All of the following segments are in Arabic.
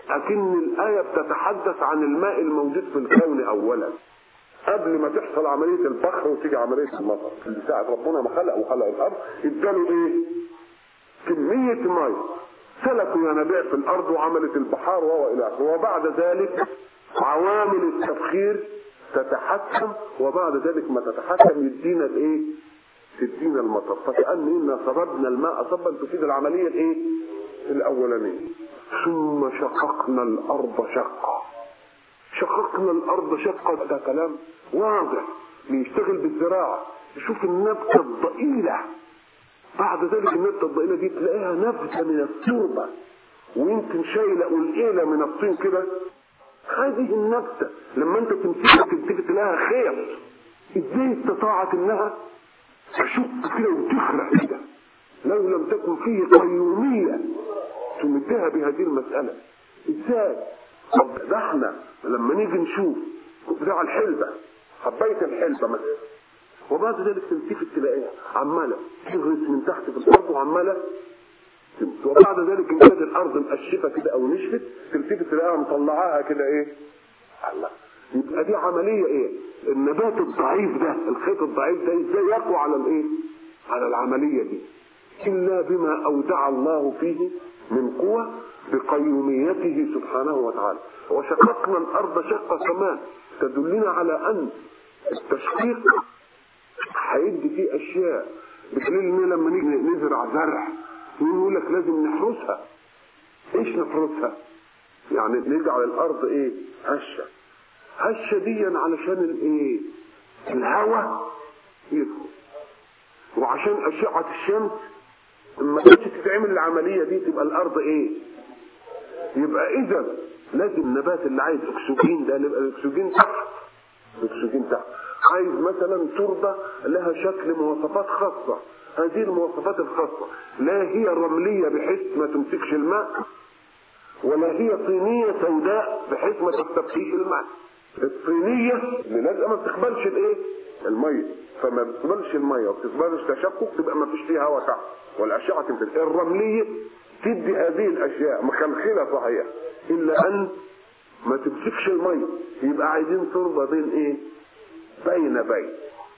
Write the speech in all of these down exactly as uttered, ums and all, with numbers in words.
لكن الآية بتتحدث عن الماء الموجود في الكون أولا قبل ما تحصل عملية البخر وتيجي عملية المطر. اللي ساعة ربنا ما خلق وخلق الأرض اداله ايه؟ كمية ماء سلكوا ينابيع في الأرض وعملت البحار وهو إلى آخره. وبعد ذلك عوامل التبخير تتحكم، وبعد ذلك ما تتحكم يدينا الايه؟ تدينا المطر. فكأن إنا صببنا الماء صبا تفيد العملية الايه؟ الأولانية. ثم شققنا الأرض شقا. شققنا الأرض شقا ده كلام واضح بيشتغل بالزراعة. يشوف النبتة الضئيلة، بعد ذلك النبتة الضئيلة دي تلاقيها نبتة من التربة ويمكن شايلة قلقيلة من الطين كده. هذه النبتة لما انت تمسكها تمسكها تلاقيها خير. ازاي استطاعت انها تشق كده وتخرق كده لو لم تكن فيه قيومية تمدها بهذه المسألة؟ ازاي؟ طب ده احنا لما نيجي نشوف بتاع الحلبة، حباية الحلبة مثلا، وبعد ذلك تمسك تلاقيها عمالة تغرس من تحت في الأرض وعمالة تمس، وبعد ذلك ان كانت الأرض مقشفة كده أو نشفت تمسك تلاقيها مطلعاها كده ايه؟ الله. يبقى دي عملية ايه؟ النبات الضعيف ده، الخيط الضعيف ده ازاي يقوى على الايه؟ على العملية دي؟ إلا بما أودع الله فيه من قوة بقيوميته سبحانه وتعالى. وشققنا الأرض شقة كمان تدلنا على أن التشقيق هيدي فيه أشياء بدليل إن لما نيجي نزرع زرع يقول لك لازم نحرسها. إيش نحرسها؟ يعني نجعل الأرض إيه؟ هشة. هشة دي علشان الإيه؟ الهواء يدخل، وعشان أشعة الشمس لما تيجي تتعمل العملية دي تبقى الأرض إيه؟ يبقى إذا لازم النبات اللي عايز أكسجين ده يبقى الأكسجين تحت. الأكسجين تحت. عايز مثلا تربة لها شكل مواصفات خاصة، هذه المواصفات الخاصة لا هي رملية بحيث ما تمسكش الماء، ولا هي طينية سوداء بحيث ما تستبقيش الماء. الطينية اللي لازم ما بتقبلش الايه؟ المية، فما بتقبلش المية وبتقبلش تشقق تبقى ما فيش فيها هواء تحت والأشعة تنزل. الرملية تدي هذه الأشياء مخلخلة صحيح إلا أن ما تمسكش المية. يبقى عايزين تربة بين ايه؟ بين بين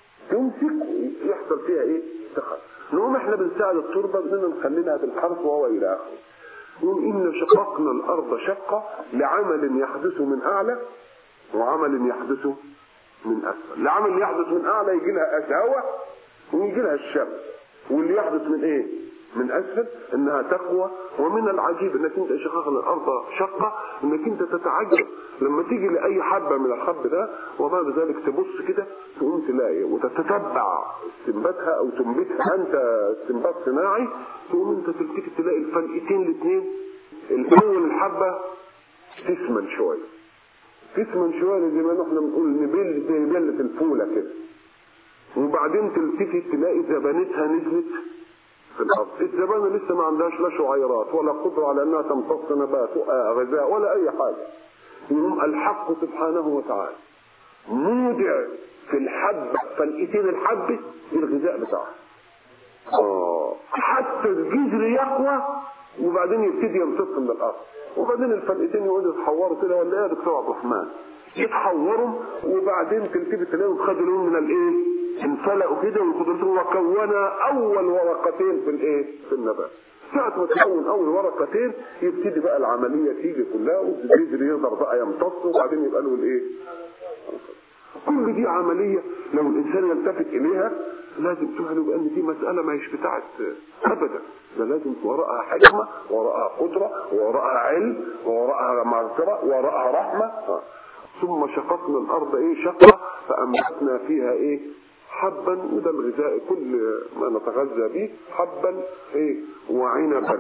تمسك يحصل فيها ايه؟ تخلق. نقوم احنا بنساعد التربة بدنا نخليها بالحرف وهو إلى آخره. نقول إن شققنا الأرض شقة لعمل يحدث من أعلى وعمل يحدث من أسفل. لعمل يحدث من أعلى يجي لها هواء ويجي لها الشمس، واللي يحدث من إيه؟ من أسفل إنها تقوى. ومن العجيب إنك أنت شققنا الأرض شقة إنك أنت تتعجب لما تيجي لأي حبة من الحب ده وبعد ذلك تبص كده تقوم تلاقي وتتتبع استنباتها أو تنبتها أنت استنبات صناعي، تقوم أنت تلتفت تلاقي الفلقتين الاثنين. الأول الحبة تسمن شوية تسمن شوية زي ما نحن بنقول نبل زي بلة الفولة كده، وبعدين تلتفت تلاقي زبانتها نزلت في الأرض. الزبانة لسه ما عندهاش لا شعيرات ولا قدرة على أنها تمتص نبات غذاء ولا أي حاجة. يقوم الحق سبحانه وتعالى مودع في الحبة فلقتين الحبة الغذاء بتاعها آه. حتى الجذر يقوى وبعدين يبتدي يمتص من الأرض، وبعدين الفلقتين يقعدوا يتحوروا كده ولا ايه يا دكتور عبد الرحمن؟ يتحوروا وبعدين تلتفت تلاقيهم خدوا لهم من الايه؟ انفلقوا كده وخدوا وكونا اول ورقتين في الايه؟ في النبات. ساعة ما تكون اول ورقتين يبتدي بقى العملية تيجي كلها والجذر يقدر بقى يمتص وبعدين يبقى له الايه؟ كل دي عملية لو الانسان يلتفت اليها لازم تفهم بان دي مسألة ما هيش بتاعت ابدا، ده لازم وراءها حكمة وراءها قدرة وراءها علم وراءها مغفرة وراءها رحمة. ثم شققنا الارض ايه؟ شقة فانبتنا فيها ايه؟ حبا. وده الغذاء كل ما نتغذى به، حبا ايه؟ وعنبا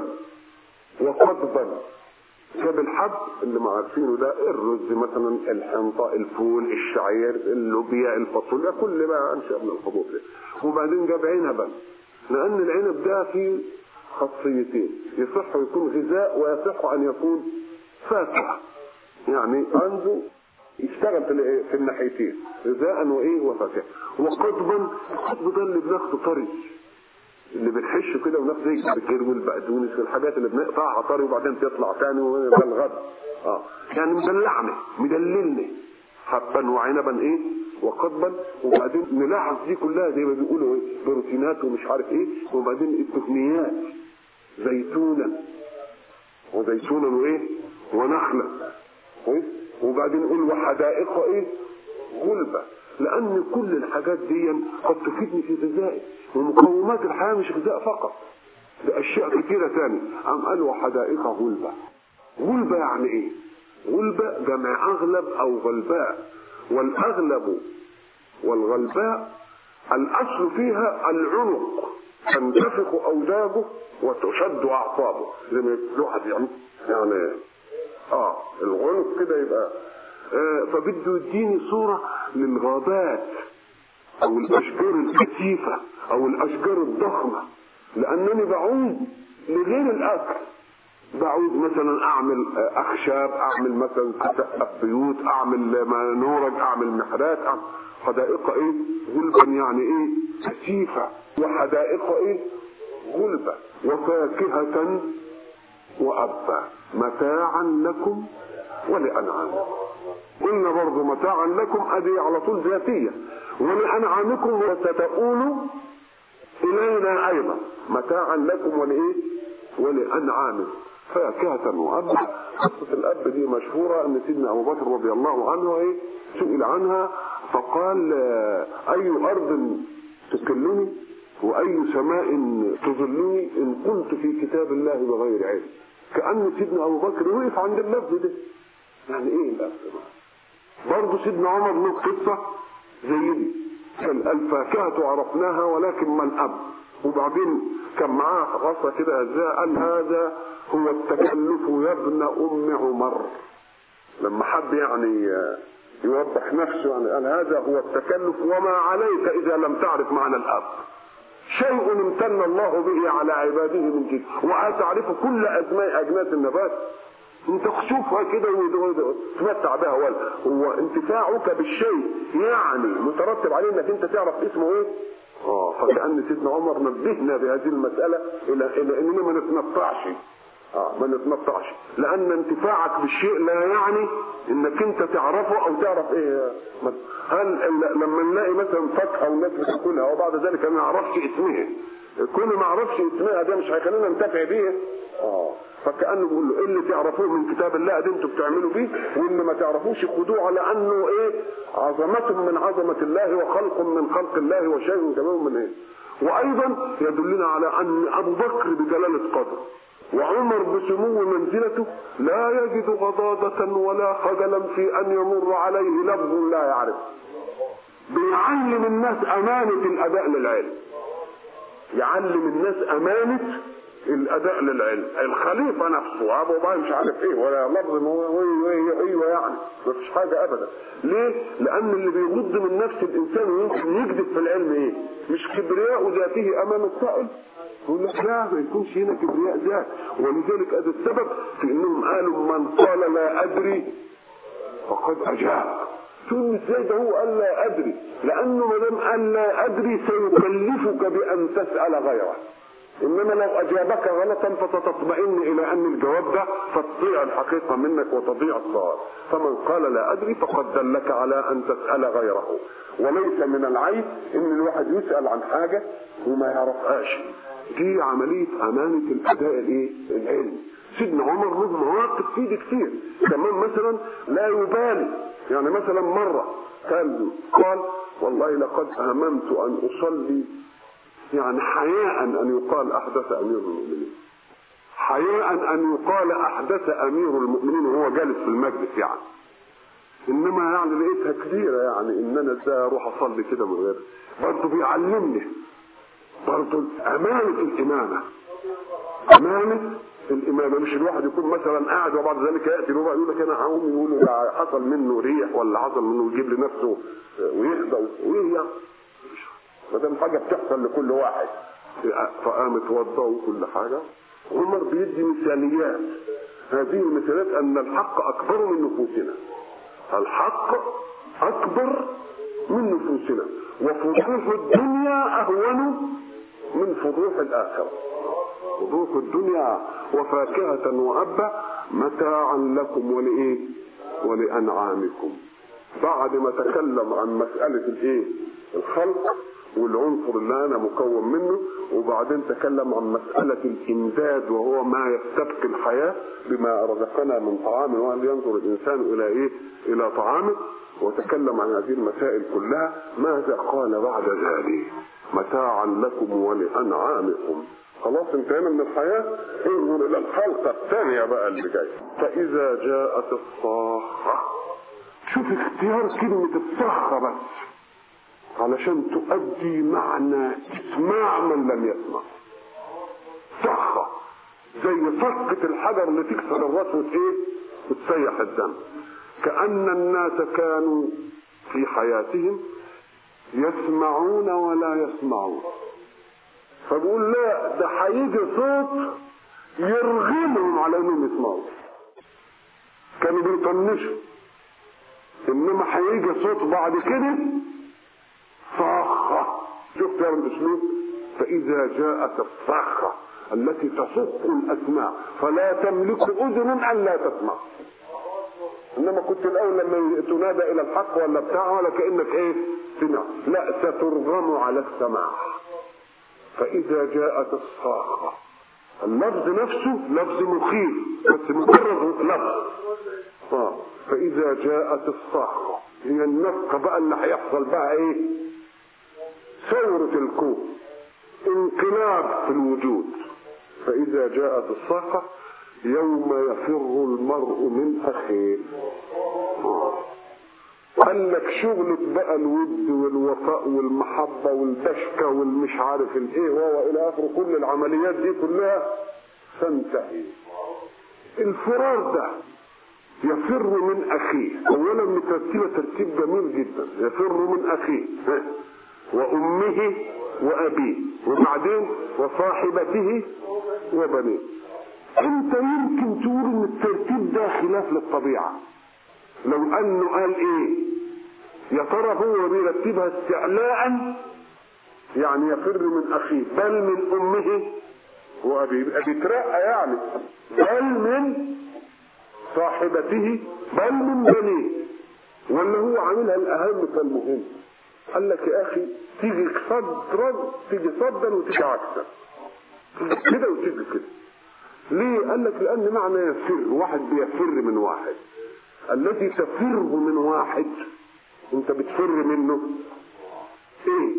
وقضبا. جاب الحب اللي ما عارفينه ده الرز مثلا، الحنطة، الفول، الشعير، اللوبيا، الفاصوليا، كل ما انشأ من الحبوب ده. وبعدين جاب عنبا لان العنب ده فيه خاصيتين، يصح يكون غذاء ويصح ان يكون فاكهة، يعني عنده يشتغل في, في الناحيتين غذاء وايه وفاكهة. وقضبا، القضب ده اللي بناخده طري اللي بنحشه كده وناخد زي الكركير والبقدونس والحاجات اللي بنقطعها طري وبعدين تطلع تاني وده الغد اه يعني مدلعني مدللني حبا وعنبا ايه وقضبا. وبعدين نلاحظ دي كلها زي ما بيقولوا ايه بروتينات ومش عارف ايه. وبعدين الدهنيات زيتونا وزيتونا وايه ونخلة كويس. وبعدين نقول وحدائق ايه غلبة، لان كل الحاجات دي قد تفيدني في غذائي. ومقومات الحياة مش غذاء فقط، ده اشياء كثيرة تاني. ام قال وحدائق غلبة. غلبة يعني ايه؟ غلبة جمع اغلب او غلباء. والاغلب والغلباء الاصل فيها العنق تنتفخ اوزاجه وتشد اعصابه زي ما الواحد يعني يعني اه العنق كده يبقى آه فبده يديني صورة للغابات او الاشجار الكثيفة او الاشجار الضخمة، لانني بعود لغير الاكل. بعود مثلا اعمل اخشاب، اعمل مثلا اسقف بيوت، اعمل نورج، اعمل محرات، أعمل حدائق ايه غلبا يعني ايه كثيفة. وحدائق ايه غلبة وفاكهة وأبا متاعا لكم ولأنعامكم. قلنا برضو متاعا لكم ادي على طول ذاتية، ولأنعامكم وستؤولوا إلينا أيضا متاعا لكم ولإيه ولأنعامكم. فاكهة وأبا. قصة الأب دي مشهورة أن سيدنا أبو بكر رضي الله عنه إيه سئل عنها فقال أي أرض تكلني وأي سماء تظلني إن كنت في كتاب الله بغير علم. كأن سيدنا أبو بكر وقف عند اللفظ ده. يعني إيه اللفظ ده؟ برضه سيدنا عمر له قصة زي دي. كان الفاكهة عرفناها ولكن ما الأب. وبعدين كان معاه غصة كده ازاي قال هذا هو التكلف يا ابن أم عمر. لما حب يعني يوضح نفسه يعني قال هذا هو التكلف وما عليك إذا لم تعرف معنى الأب. شيء امتن الله به على عباده من جد وتعرف كل أسماء أجناس النبات. انت تشوفها كده وتمتع بها. ولا هو انتفاعك بالشيء يعني مترتب عليه انك انت تعرف اسمه ايه. اه فكأن سيدنا عمر نبهنا بهذه المسألة الى الى اننا ما نتنطعش. اه ما نتنطعش لان انتفاعك بالشيء لا يعني انك انت تعرفه او تعرف ايه. هل لما نلاقي مثلا فاكهه والناس بتاكلها وبعد ذلك ما نعرفش اسمها، كل ما اعرفش اسمها ده مش هيخلينا ننتفع بيها. اه فكأنه بيقول له اللي تعرفوه من كتاب الله ده انتوا بتعملوا بيه، واللي ما تعرفوش خدوه على انه ايه عظمة من عظمة الله وخلق من خلق الله وشيء كمان من ايه. وايضا يدلنا على ان ابو بكر بجلالة قدر وعمر بسمو منزلته لا يجد غضاضة ولا خجلا في ان يمر عليه لفظ لا يعرف. بيعلم الناس امانة الاداء للعلم، يعلم الناس امانة الاداء للعلم. الخليفه نفسه ابو بكر مش عارف ايه ولا لفظ ايوه يعني مفيش حاجه ابدا. ليه؟ لان اللي بيغض من نفس الانسان ويمكن يكذب في العلم ايه؟ مش كبرياء ذاته امام السائل. يقول لك لا ما يكونش هنا كبرياء ذات. ولذلك هذا السبب في انهم قالوا من قال لا ادري فقد اجاب. تقول ازاي ده هو قال لا ادري؟ لانه ما دام قال لا ادري سيكلفك بان تسال غيره. انما لو اجابك غلطا فتطمئن الى ان الجواب ده فتضيع الحقيقه منك وتضيع الصواب. فمن قال لا ادري فقد دلك على ان تسال غيره. وليس من العيب ان الواحد يسال عن حاجه وما يعرفهاش. دي عمليه امانه الاداء الايه العلمي. سيدنا عمر له مواقف فيه كتير كمان. مثلا لا يبالي يعني مثلا مره كان قال والله لقد هممت ان اصلي يعني حياء ان يقال احدث امير المؤمنين، حياء ان يقال احدث امير المؤمنين وهو جالس في المجلس يعني. انما يعني لقيتها كبيره يعني ان انا ازاي اروح اصلي كده من غير. برضه بيعلمني برضه امانه الامامه، امانه الامامه. مش الواحد يكون مثلا قاعد وبعد ذلك ياتي له يقول لك انا هقوم يقولوا ده حصل منه ريح ولا حصل منه يجيب لنفسه ويهدى وايه يعني. ما دام حاجه بتحصل لكل واحد فقام اتوضى وكل حاجه. عمر بيدي مثاليات. هذه المثاليات ان الحق اكبر من نفوسنا، الحق اكبر من نفوسنا وفضوح الدنيا اهون من فضوح الاخره. فضوح الدنيا وفاكهه وابا متاعا لكم ولإيه ولأنعامكم. بعد ما تكلم عن مسألة الإيه الخلق والعنصر اللي أنا مكون منه، وبعدين تكلم عن مسألة الإمداد وهو ما يستبقي الحياة بما رزقنا من طعام، وهل ينظر الإنسان إلى إيه إلى طعامه، وتكلم عن هذه المسائل كلها. ماذا قال بعد ذلك؟ متاعا لكم ولأنعامكم. خلاص انتهينا من الحياة، انظر إلى الخلقة الثانية بقى اللي جاي. فإذا جاءت الصاخة، شوف اختيار كلمة الصاخة بس علشان تؤدي معنى اسماع من لم يسمع. صخة زي صخة الحجر اللي تكسر الراس وايه وتسيح الدم. كأن الناس كانوا في حياتهم يسمعون ولا يسمعون، فبقول لا ده هيجي صوت يرغمهم على انهم يسمعوا. كانوا بيطنشوا، انما هيجي صوت بعد كده صاخة. شفت يا الاسلوب؟ فاذا جاءت الصاخة التي تصخ الاسماع فلا تملك اذن ان لا تسمع. انما كنت الاول لما تنادى الى الحق ولا بتاع ولا كانك ايه سمع، لا سترغم على السماع. فاذا جاءت الصاخة، اللفظ نفسه لفظ مخيف بس مجرد لفظ. اه فاذا جاءت الصاخة هي النفقة بقى اللي هيحصل بقى ايه؟ ثورة الكون، انقلاب في الوجود. فاذا جاءت الصاخة يوم يفر المرء من اخيه. قال لك شغلة بقى الود والوفاء والمحبة والبشكة والمش عارف الايه وهو الى اخره، كل العمليات دي كلها تنتهي. الفرار ده يفر من اخيه، اولا مترتبة ترتيب جميل جدا، يفر من اخيه وامه وابيه وبعدين وصاحبته وبنيه. انت يمكن تقول ان الترتيب ده خلاف للطبيعة، لو انه قال ايه يا ترى هو بيرتبها استعلاء، يعني يفر من اخيه بل من امه وابيه، يبقى بيترقى يعني، بل من صاحبته بل من بنيه، ولا هو عاملها الاهم فالمهم. قال لك يا اخي تيجي صدرا تيجي صدا وتيجي عكسا، كده وتيجي كده. ليه؟ قال لك لان معنى يفر، واحد بيفر من واحد. الذي تفر من واحد انت بتفر منه ايه؟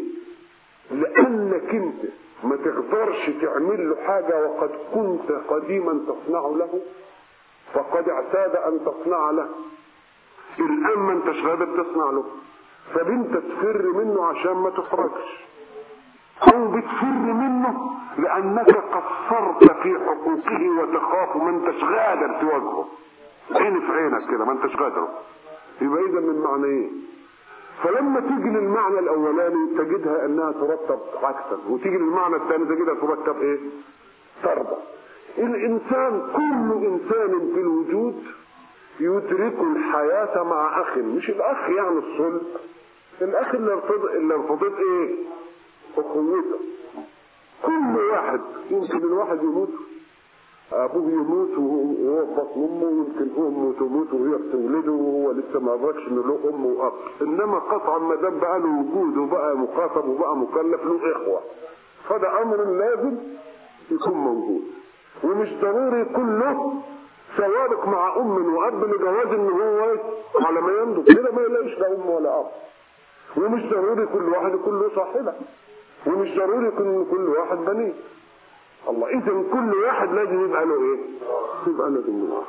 لانك انت ما تقدرش تعمل له حاجة وقد كنت قديما تصنع له، فقد اعتاد ان تصنع له، الان ما انتش قادر تصنع له، فانت تفر منه عشان ما تخرجش، او بتفر منه لانك قصرت في حقوقه وتخاف ما انتش قادر تواجهه، عين في عينك كده ما انتش قادر. يبقى اذا من معنى ايه؟ فلما تيجي للمعنى الاولاني تجدها انها ترتب عكسا، وتيجي للمعنى الثاني تجدها ترتب ايه؟ تربى. الانسان كل انسان في الوجود يدرك الحياة مع اخ، مش الاخ يعني الصلب، الاخ اللي ارتضت اللي ارتضت ايه؟ اخوته. كل واحد يمكن الواحد يموت ابوه يموت وهو في بطن امه، يمكن امه تموت وهي بتولده وهو لسه ما ادركش انه له ام واب، انما قطعا ما دام بقى له وجود وبقى مخاطب وبقى مكلف له اخوه، فده امر لازم يكون موجود. ومش ضروري يكون له سوابق مع ام واب لجواز ان هو على ما ينضج كده ما يلاقيش لا ام ولا اب. ومش ضروري كل واحد يكون له صاحبه، ومش ضروري يكون كل واحد بنيه. الله، اذا كل واحد لازم يبقى له ايه؟ يبقى له دماغ.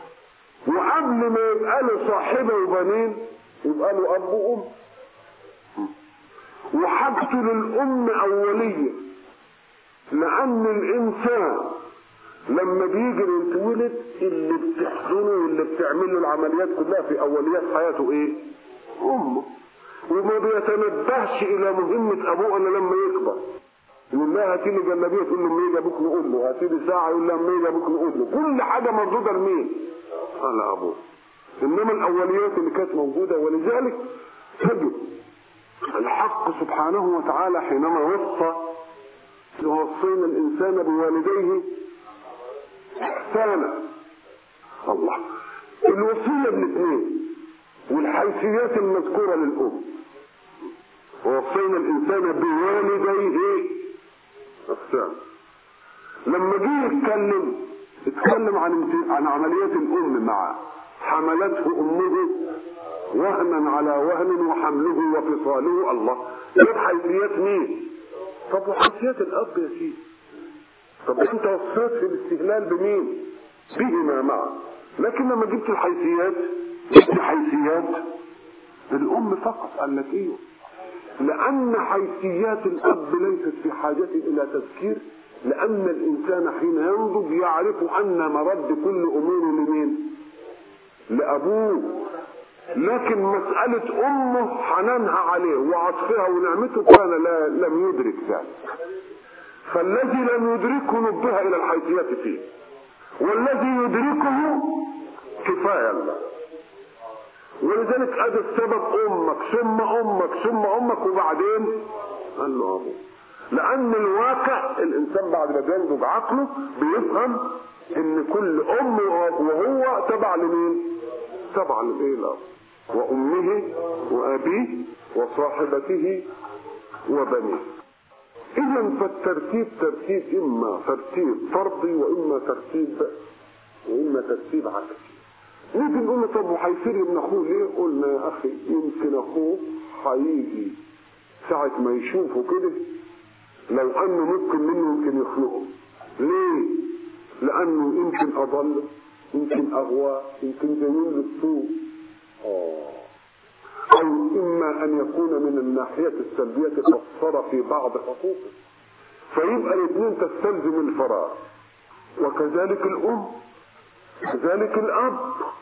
وقبل ما يبقى له صاحبه وبنين يبقى له اب وام. وحاجته للام اوليه، لان الانسان لما بيجي يتولد اللي بتحضنه واللي بتعمل له العمليات كلها في اوليات حياته ايه؟ امه. وما بيتنبهش الى مهمه ابوه الا لما يكبر. يقول لها هاتي لي جلابيه، تقول له لما يجي ابوك نقول له، هاتي لي ساعه، يقول لها لما يجي ابوك نقول له. كل حاجه مردوده لمين؟ على ابوه. انما الاوليات اللي كانت موجوده، ولذلك تجد الحق سبحانه وتعالى حينما وصى ووصينا الانسان بوالديه احسانا، الله. الوصية بالاثنين والحيثيات المذكورة للأم. ووصينا الإنسان بوالديه إحسانا. لما جه يتكلم اتكلم عن عن عمليات الأم معه. حملته أمه وهنا على وهن وحمله وفصاله. الله، جاب حيثيات مين؟ طب وحيثيات الأب يا سيدي؟ طب انت وصيت في الاستهلال بمين؟ بهما معا. لكن لما جبت الحيثيات جبت حيثيات الأم فقط. قال لك ايه؟ لأن حيثيات الأب ليست في حاجة إلى تذكير، لأن الإنسان حين ينضج يعرف أن مرد كل أمور لمين؟ لأبوه. لكن مسألة أمه حنانها عليه وعطفها ونعمته كان لا لم يدرك ذلك. فالذي لم يدركه نبه إلى الحيثيات فيه، والذي يدركه كفاية الله. ولذلك هذا السبب أمك ثم أمك ثم أمك وبعدين قال له أبوه. لأن الواقع الإنسان بعد ما بينضج عقله بيفهم إن كل أم وهو تبع لمين؟ تبع للإيه؟ الأب. وأمه وأبيه وصاحبته وبنيه. إذا فالترتيب ترتيب إما ترتيب فرضي وإما ترتيب وإما ترتيب عكسي. نيجي نقول له طب وهيصير ابن أخوه ليه؟ قلنا يا أخي يمكن أخوه هيجي ساعة ما يشوفه كده لو أنه ممكن منه يمكن يخلقه. ليه؟ لأنه يمكن أضل، يمكن أغوى، يمكن جميل للسوء. آه. أو إما أن يكون من الناحية السلبية قصر في بعض حقوقه، فيبقى الاثنين تستلزم الفراغ. وكذلك الأم، كذلك الأب،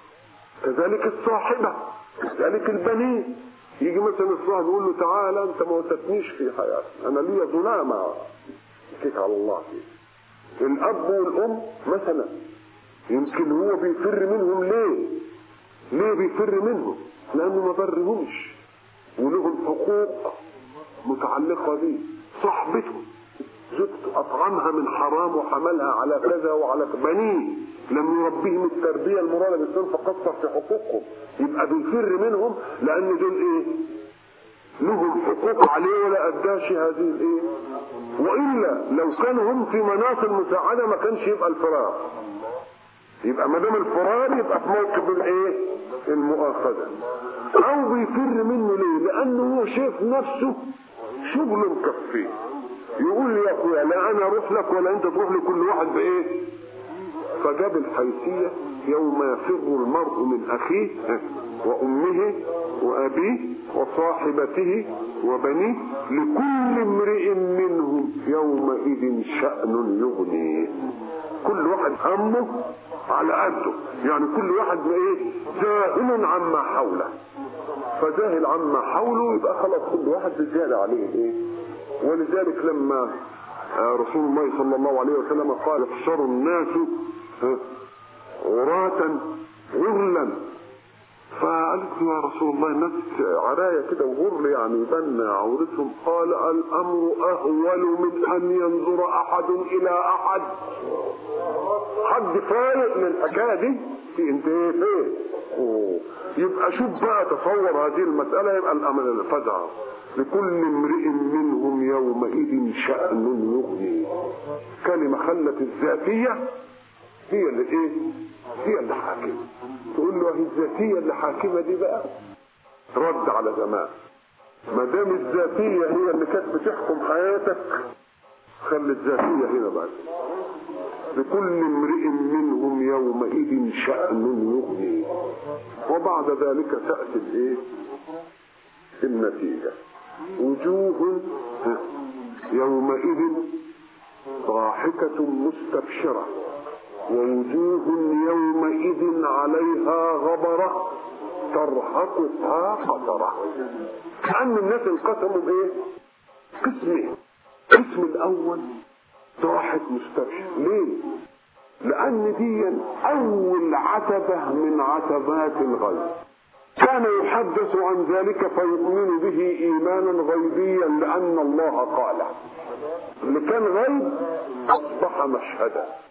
كذلك الصاحبة، كذلك البنين. يجي مثلا الصاحب يقول له تعالى أنت ما وتتنيش في حياتي، أنا لي ظلامة كيك على الله فيه. الأب والأم مثلا يمكن هو بيفر منهم. ليه؟ ليه بيفر منهم؟ لأنه ما برهمش ولهم حقوق متعلقة به. صاحبته زوجته أطعمها من حرام وحملها على كذا وعلى بنيه لم يربيهم التربية المرادة بالسن فقصر في حقوقهم. يبقى بيفر منهم لأن دول إيه؟ لهم حقوق عليه ولا أداش هذه الإيه؟ وإلا لو كانوا هم في مناصب مساعدة ما كانش يبقى الفراغ. يبقى ما دام الفرار يبقى في موقف الايه؟ المؤاخذه. او بيفر منه ليه؟ لانه هو شايف نفسه شغل مكفيه. يقول لي يا اخويا لا انا اروح لك ولا انت تروح لكل واحد بايه؟ فجاب الحيثيه يوم يفر المرء من اخيه وامه وابيه وصاحبته وبنيه لكل امرئ منهم يومئذ شأن يغنيه. كل واحد همه على قده، يعني كل واحد ايه؟ زاهل عما حوله. فزاهل عما حوله يبقى خلاص كل واحد بزيادة عليه ايه؟ ولذلك لما رسول الله صلى الله عليه وسلم قال احشروا الناس عراة غرلا، فقالت له يا رسول الله الناس عراية كده وغرل يعني يبنى عورتهم. قال الامر اهول من ان ينظر احد الى احد. حد فارق من الحكايه دي في انتهاء فين؟ يبقى شوف بقى تصور هذه المساله. يبقى الامر الفزع لكل امرئ منهم يومئذ شأن يغني. كلمه خلت الذاتيه هي اللي ايه؟ هي اللي حاكمه. تقول له هي الذاتيه اللي حاكمه دي بقى رد على زمان. ما دام الذاتيه هي اللي كانت بتحكم حياتك خلي الذاتيه هنا بقى. لكل امرئ منهم يومئذ شأن يغني. وبعد ذلك تأتي الايه؟ النتيجة. وجوه يومئذ ضاحكة مستبشرة ووجوه يومئذ عليها غبرة ترهقها قترة. كأن الناس انقسموا بايه؟ قسمين. القسم الاول ضاحك مستبشر. ليه؟ لان دي اول عتبة من عتبات الغيب. كان يحدث عن ذلك فيؤمن به ايمانا غيبيا لان الله قاله. اللي كان غيب اصبح مشهدا.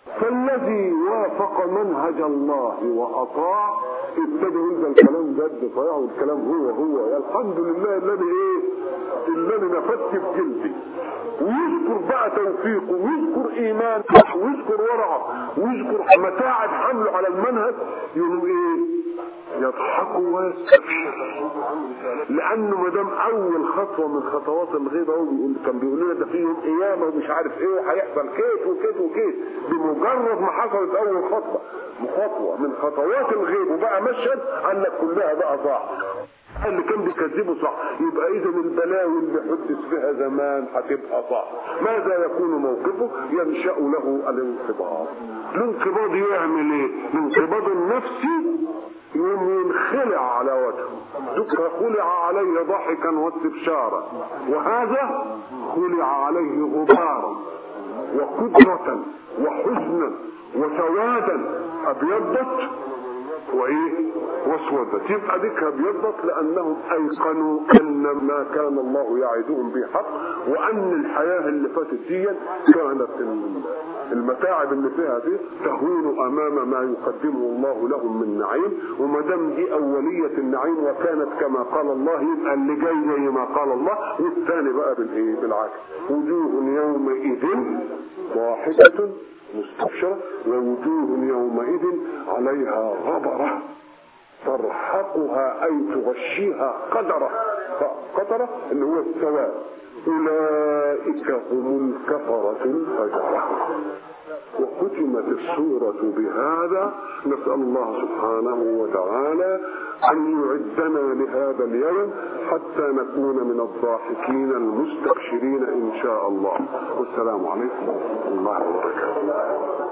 فالذي وافق منهج الله وأطاع ابتدى يقول ده الكلام جد صحيح والكلام هو هو يا الحمد لله الذي ايه الذي نفدت بجلدي، ويذكر بقى توفيقه ويذكر ايمانه ويذكر ورعه ويذكر متاعب حمله على المنهج، يقولوا ايه يضحكوا ويستبشروا، لانه ما دام اول خطوه من خطوات الغيبه هو بيقول كان بيقول لنا ده في يوم قيامه ومش عارف ايه وهيحصل كيف وكيف وكيف، بمجرد ما حصلت اول خطوه خطوه من خطوات الغيب وبقى مشهد قال لك كلها بقى صح، اللي كان بيكذبه صح، يبقى اذا البلاوي اللي حدث فيها زمان هتبقى صح. ماذا يكون موقفه؟ ينشأ له الانقباض. الانقباض يعمل ايه؟ الانقباض النفسي يوم ينخلع على وجهه، ذكر خلع عليه ضحكا واستبشارا، وهذا خلع عليه غبارا وقدرة وحزنا وسوادا، ابيضت وايه واسودت. يبقى ديك ابيضت لانهم ايقنوا ان ما كان الله يعدهم به حق، وان الحياه اللي فاتت دي كانت المتاعب اللي فيها دي تهون امام ما يقدمه الله لهم من نعيم، وما دام دي اوليه النعيم وكانت كما قال الله يبقى اللي جاي زي ما قال الله، والثاني بقى بالايه بالعكس. وجوه يومئذ ضاحكه مستبشرة ووجوه يومئذ عليها غبرة ترهقها أي تغشيها قدرة، قدرة اللي هو السواد. أولئك هم الكفرة الفجرة. وختمت السورة بهذا. نسأل الله سبحانه وتعالى أن يعدنا لهذا اليوم حتى نكون من الضاحكين المستبشرين إن شاء الله. والسلام عليكم ورحمة الله وبركاته.